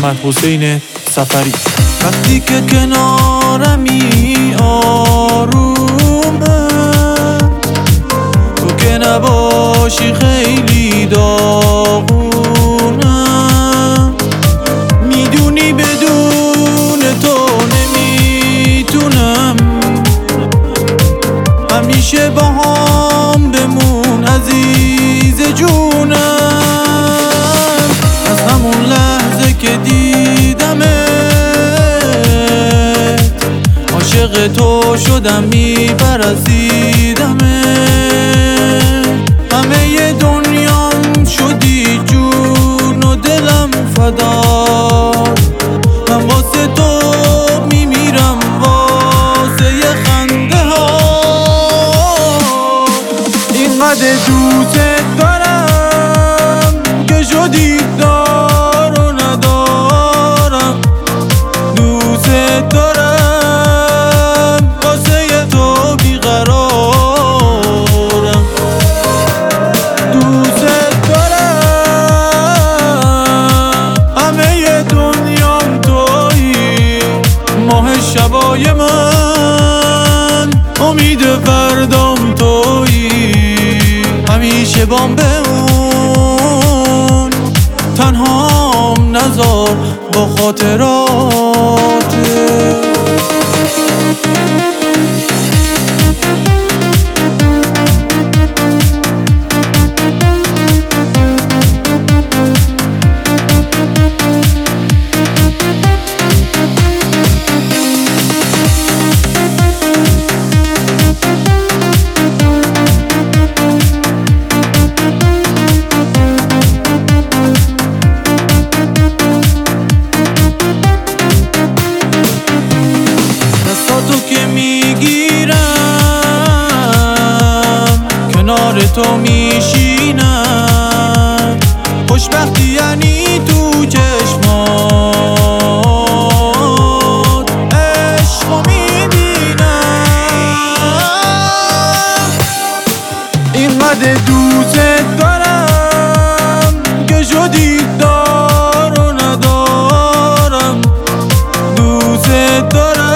محمد حسین سفری. وقتی که کنارمی آرومه، تو که نباشی خیلی داغونه. میدونی بدون تو نمیتونم، همیشه با هم بمون عزیز جونم. از همون لحظه که دیدمت عاشق تو شدم، میپرستیدمت. همه دنیام شدی جون و دلم فدا. من واسه تو میمیرم، واسه ی خنده ها. اینقدر دوست دارم که شدی دار و ندارم. دوست دارم واسه ی تو بیقرارم. دوست دارم، همه ی دنیام تویی. ماه شبای من، امید فردام تویی. همیشه بام بمون، تنهام نذار با خاطراتت. تو که میگیرم، کنار تو میشینم. خوشبختی یعنی تو چشمات عشقو میبینم. اینقدر دوست دارم که شدی دار و ندارم. دوست دارم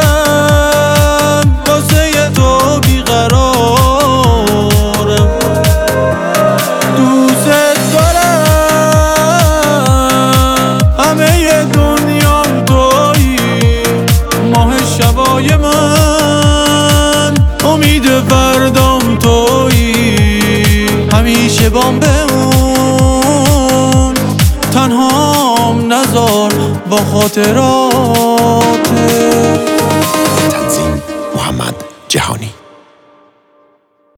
من، امید فردام تویی. همیشه بام بمون، تنهام نذار با خاطراتت. تنظیم محمد جهانی.